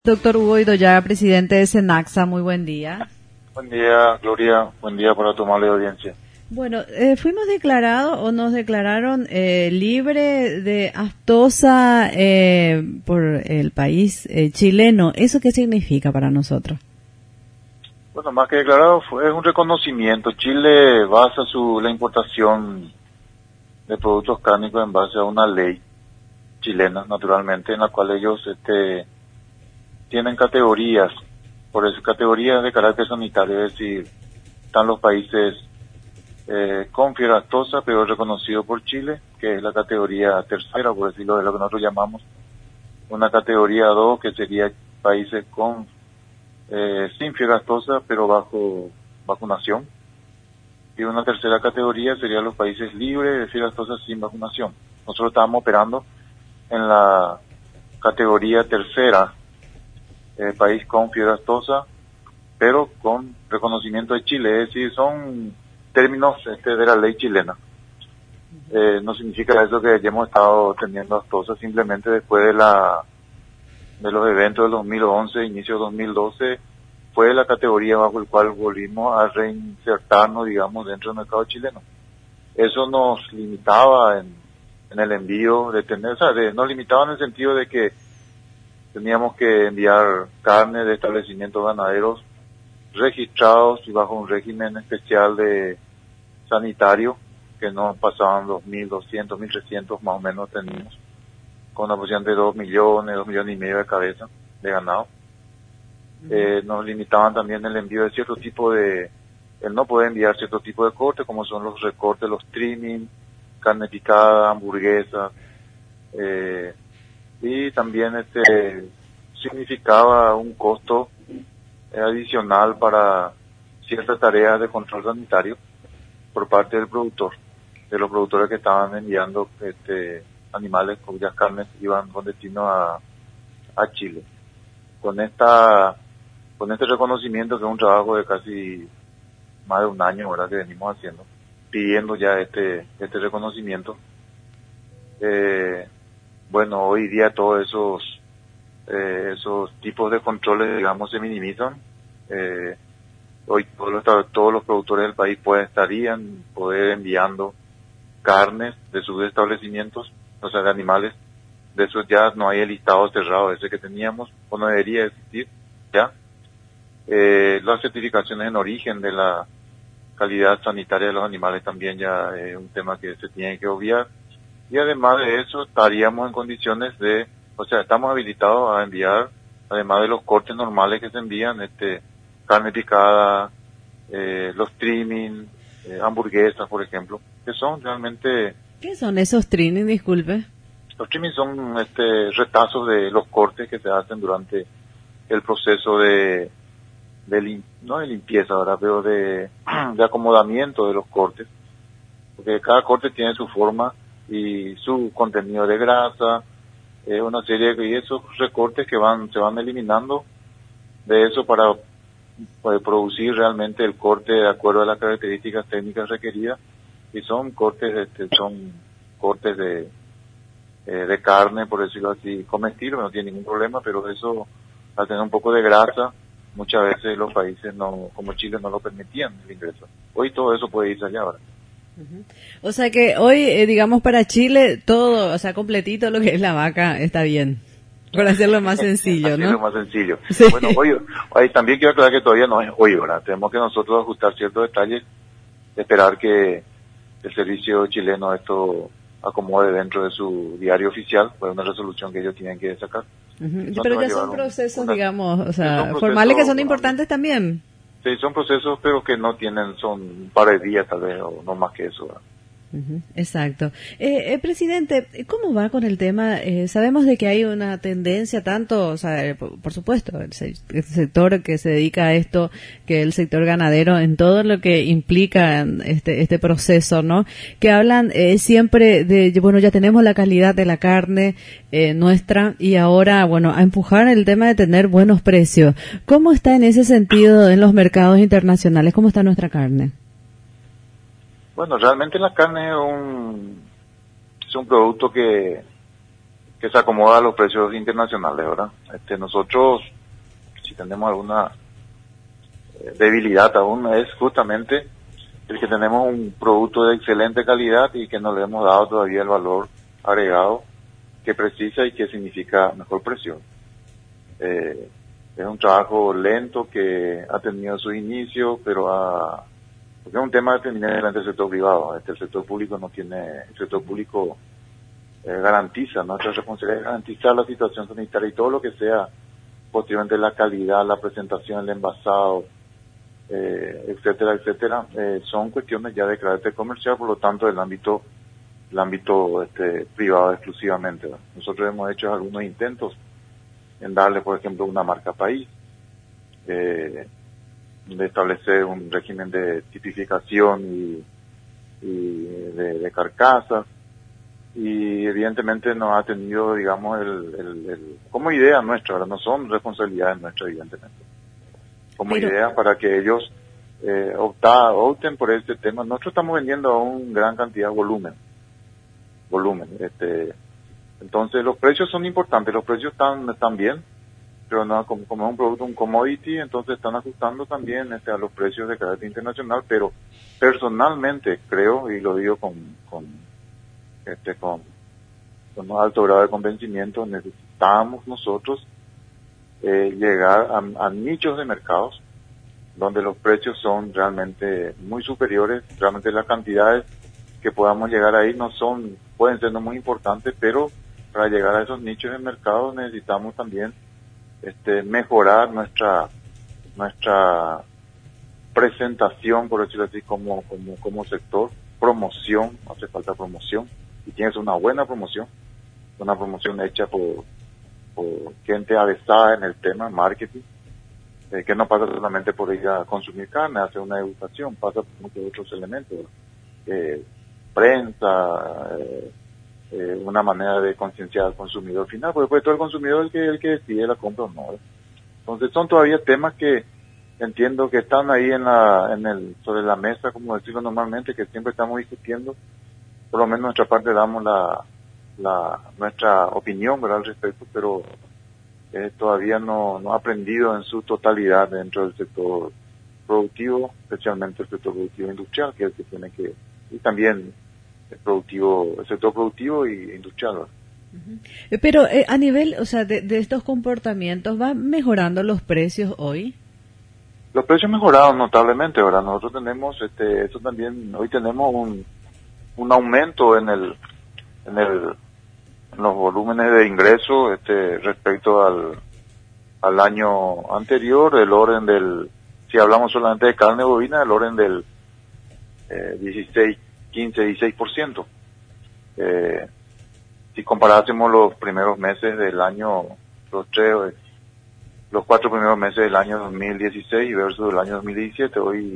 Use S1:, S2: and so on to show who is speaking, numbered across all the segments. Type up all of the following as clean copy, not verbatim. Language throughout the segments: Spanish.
S1: Doctor Hugo Idoyaga, presidente de SENACSA, muy buen día.
S2: Buen día, Gloria. Buen día para tu amable audiencia.
S1: Bueno, fuimos declarados o nos declararon libre de aftosa por el país chileno. ¿Eso qué significa para nosotros?
S2: Bueno, más que declarado, es un reconocimiento. Chile basa la importación de productos cárnicos en base a una ley chilena, naturalmente, en la cual ellos tienen categorías, por eso categorías de carácter sanitario, es decir, están los países con fiebre aftosa, pero reconocido por Chile, que es la categoría tercera, por decirlo, de lo que nosotros llamamos una categoría 2, que sería países con sin fiebre aftosa, pero bajo vacunación, y una tercera categoría serían los países libres de fiebre aftosa sin vacunación. Nosotros estábamos operando en la categoría tercera, país con fiebre aftosa, pero con reconocimiento de Chile, es decir, son términos de la ley chilena. No significa eso que hayamos estado teniendo aftosa, simplemente después de los eventos del 2011, inicio de 2012, fue la categoría bajo el cual volvimos a reinsertarnos, digamos, dentro del mercado chileno. Eso nos limitaba en el envío nos limitaba en el sentido de que teníamos que enviar carne de establecimientos ganaderos registrados y bajo un régimen especial de sanitario, que no pasaban 2.200, 1.300 más o menos teníamos, con aproximadamente 2 millones y medio de cabeza de ganado. Nos limitaban también el envío de cierto tipo el no poder enviar cierto tipo de cortes, como son los recortes, los trimming, carne picada, hamburguesas, y también significaba un costo adicional para ciertas tareas de control sanitario por parte del productor, de los productores que estaban enviando animales cuyas carnes iban con destino a Chile. Con este reconocimiento, que es un trabajo de casi más de un año, ¿verdad?, que venimos haciendo, pidiendo ya este reconocimiento. Bueno, hoy día todos esos tipos de controles, digamos, se minimizan. Hoy todos los productores del país estarían enviando carnes de sus establecimientos, o sea, de animales. De eso ya no hay el listado cerrado ese que teníamos, o no debería existir ya. Las certificaciones en origen de la calidad sanitaria de los animales también ya es un tema que se tiene que obviar. Y además de eso, estaríamos en condiciones estamos habilitados a enviar, además de los cortes normales que se envían, carne picada, los trimming, hamburguesas, por ejemplo, que son realmente...
S1: ¿Qué son esos trimming, disculpe?
S2: Los trimming son retazos de los cortes que se hacen durante el proceso no de limpieza, ¿verdad?, pero de acomodamiento de los cortes, porque cada corte tiene su forma y su contenido de grasa, una serie y esos recortes que se van eliminando de eso para producir realmente el corte de acuerdo a las características técnicas requeridas, y son cortes de carne, por decirlo así, comestible, no tiene ningún problema, pero eso, al tener un poco de grasa, muchas veces los países como Chile no lo permitían el ingreso. Hoy todo eso puede irse allá ahora.
S1: O sea que hoy, digamos, para Chile, todo, o sea, completito lo que es la vaca está bien, por hacerlo más sencillo, ¿no?
S2: Hacerlo más sencillo.
S1: Sí.
S2: Bueno, hoy también quiero aclarar que todavía no es hoy, ¿verdad? Tenemos que nosotros ajustar ciertos detalles, esperar que el servicio chileno esto acomode dentro de su diario oficial, pues una resolución que ellos tienen que sacar.
S1: Pero ya son procesos, digamos, o sea, formales que son importantes también.
S2: Sí, son procesos, pero que son un par de días tal vez, o no más que eso, ¿verdad?
S1: Exacto. Presidente, ¿cómo va con el tema? Sabemos de que hay una tendencia tanto, o sea, por supuesto, el sector que se dedica a esto, que el sector ganadero, en todo lo que implica este proceso, ¿no? Que hablan siempre de, bueno, ya tenemos la calidad de la carne nuestra, y ahora, bueno, a empujar el tema de tener buenos precios. ¿Cómo está en ese sentido en los mercados internacionales? ¿Cómo está nuestra carne?
S2: Bueno, realmente la carne es un producto que que se acomoda a los precios internacionales, ¿verdad? Nosotros, si tenemos alguna debilidad aún, es justamente el que tenemos un producto de excelente calidad y que no le hemos dado todavía el valor agregado que precisa y que significa mejor precio. Es un trabajo lento que ha tenido su inicio, pero porque es un tema determinante entre el sector privado. El sector público no tiene, el sector público garantiza, nuestra responsabilidad es garantizar la situación sanitaria y todo lo que sea posteriormente la calidad, la presentación, el envasado, etcétera, etcétera, son cuestiones ya de carácter comercial, por lo tanto el ámbito privado exclusivamente, ¿verdad? Nosotros hemos hecho algunos intentos en darle, por ejemplo, una marca país, de establecer un régimen de tipificación y de carcasas, y evidentemente no ha tenido, digamos, como idea nuestra, ¿verdad? No son responsabilidades nuestras, evidentemente. Como idea para que ellos opten por este tema. Nosotros estamos vendiendo a una gran cantidad de volumen. Entonces los precios son importantes, los precios están bien, pero no como es un producto, un commodity, entonces están ajustando también a los precios de carácter internacional, pero personalmente creo, y lo digo con un alto grado de convencimiento, necesitamos nosotros llegar a nichos de mercados donde los precios son realmente muy superiores, realmente las cantidades que podamos llegar ahí pueden ser no muy importantes, pero para llegar a esos nichos de mercado necesitamos también mejorar nuestra presentación, por decirlo así, como sector, promoción, hace falta promoción, y tienes una buena promoción hecha por gente avesada en el tema, marketing, que no pasa solamente por ir a consumir carne, hacer una educación, pasa por muchos otros elementos, prensa, una manera de concienciar al consumidor final, porque después todo el consumidor es el que decide la compra o no. Entonces son todavía temas que entiendo que están ahí sobre la mesa, como decirlo normalmente, que siempre estamos discutiendo. Por lo menos nuestra parte damos nuestra opinión, ¿verdad?, al respecto, pero todavía no ha aprendido en su totalidad dentro del sector productivo, especialmente el sector productivo industrial, que es el que tiene que, y también el sector productivo y industrial, ¿verdad?
S1: Pero a nivel, o sea, de estos comportamientos, ¿van mejorando los precios hoy?
S2: Los precios mejoraron notablemente, ¿verdad? Nosotros tenemos, eso también, hoy tenemos un aumento en los volúmenes de ingreso, respecto al año anterior, del orden si hablamos solamente de carne bovina, del orden del 16%. Si comparásemos los primeros meses del año, los 4 primeros meses del año 2016 versus el año 2017, hoy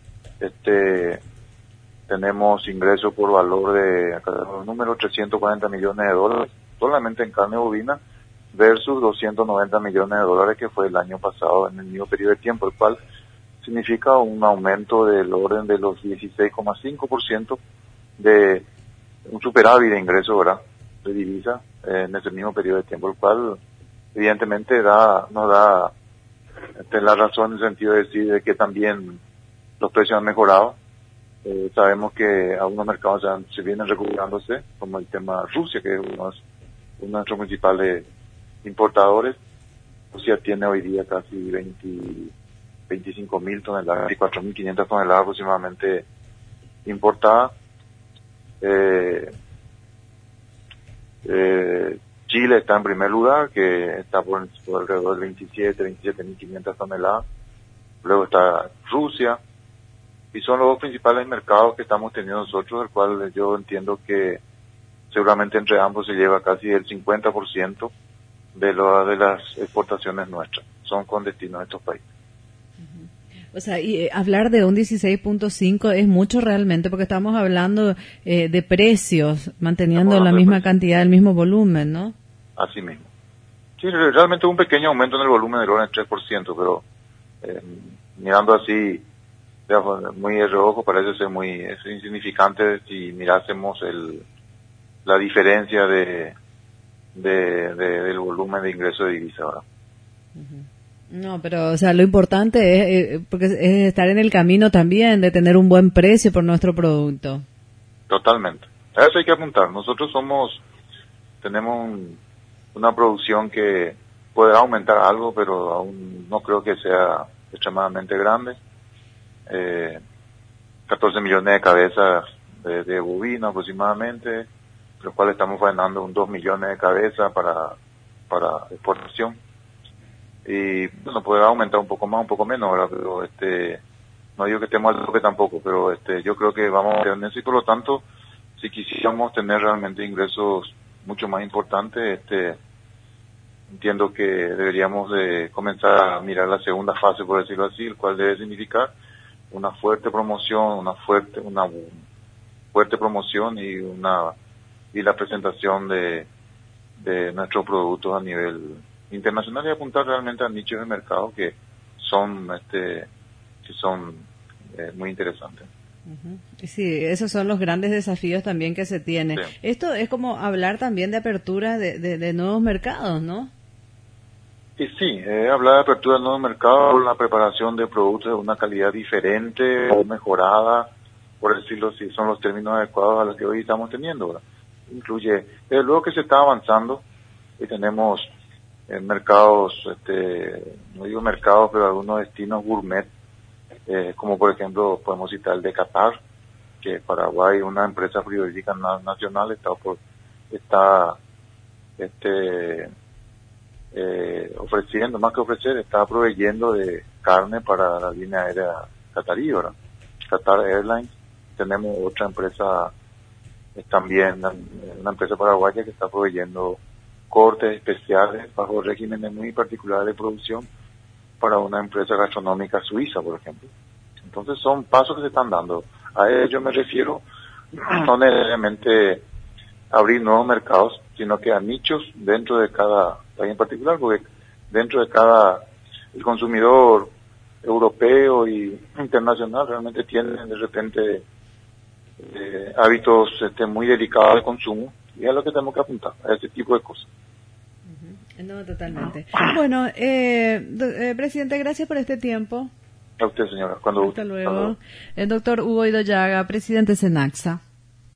S2: tenemos ingresos por valor de, número, $340 millones solamente en carne bovina, versus $290 millones que fue el año pasado en el mismo periodo de tiempo, el cual significa un aumento del orden de los 16,5% de un superávit de ingresos, ¿verdad?, de divisa en ese mismo periodo de tiempo, el cual evidentemente nos da la razón en el sentido de decir de que también los precios han mejorado. Sabemos que algunos mercados se vienen recuperándose, como el tema Rusia, que es uno de nuestros principales importadores. Rusia tiene hoy día casi 25.000 toneladas, 24.500 toneladas aproximadamente importadas. Chile está en primer lugar, que está por alrededor de 27.500 toneladas. Luego está Rusia, y son los dos principales mercados que estamos teniendo nosotros, el cual yo entiendo que seguramente entre ambos se lleva casi el 50% de las exportaciones nuestras, son con destino a estos países.
S1: O sea, y hablar de un 16.5 es mucho realmente, porque estamos hablando de precios, manteniendo la misma cantidad, el mismo volumen, ¿no? Así mismo.
S2: Sí, realmente un pequeño aumento en el volumen del orden del 3%, pero mirando así, muy de reojo, parece ser es insignificante si mirásemos la diferencia de del volumen de ingreso de divisa ahora.
S1: No, pero o sea, lo importante es porque es estar en el camino también de tener un buen precio por nuestro producto.
S2: Totalmente. A eso hay que apuntar. Nosotros tenemos una producción que podrá aumentar algo, pero aún no creo que sea extremadamente grande. 14 millones de cabezas de bovino aproximadamente, los cuales estamos faenando 2 millones de cabezas para exportación. Y bueno, podrá aumentar un poco más, un poco menos, ¿verdad? Pero no digo que estemos al tope tampoco, pero yo creo que vamos a en eso, y por lo tanto, si quisiéramos tener realmente ingresos mucho más importantes, entiendo que deberíamos de comenzar a mirar la segunda fase, por decirlo así, el cual debe significar una fuerte promoción, una fuerte promoción y la presentación de nuestros productos a nivel internacional, y apuntar realmente a nichos de mercado que son muy interesantes.
S1: Sí, esos son los grandes desafíos también que se tienen. Sí. Esto es como hablar también de apertura de nuevos mercados, ¿no?
S2: Y sí, hablar de apertura de nuevos mercados, la preparación de productos de una calidad diferente o mejorada, por decirlo así, son los términos adecuados a los que hoy estamos teniendo, ¿verdad? Incluye, desde luego que se está avanzando y tenemos mercados, no digo mercados, pero algunos destinos gourmet, como por ejemplo podemos citar el de Qatar, que Paraguay, una empresa frigorífica nacional, está ofreciendo, más que ofrecer, está proveyendo de carne para la línea aérea qatarí, ¿verdad? Qatar Airlines. Tenemos otra empresa, también una empresa paraguaya que está proveyendo cortes especiales bajo regímenes muy particulares de producción para una empresa gastronómica suiza, por ejemplo. Entonces son pasos que se están dando. A ello me refiero, no necesariamente abrir nuevos mercados, sino que a nichos dentro de cada país en particular, porque dentro de el consumidor europeo y internacional realmente tienen de repente hábitos muy delicados de consumo, y es lo que tenemos que apuntar, a ese tipo de cosas.
S1: No, totalmente. Bueno, presidente, gracias por este tiempo.
S2: A usted, señora.
S1: Hasta luego. El doctor Hugo Idoyaga, presidente Cenaxa.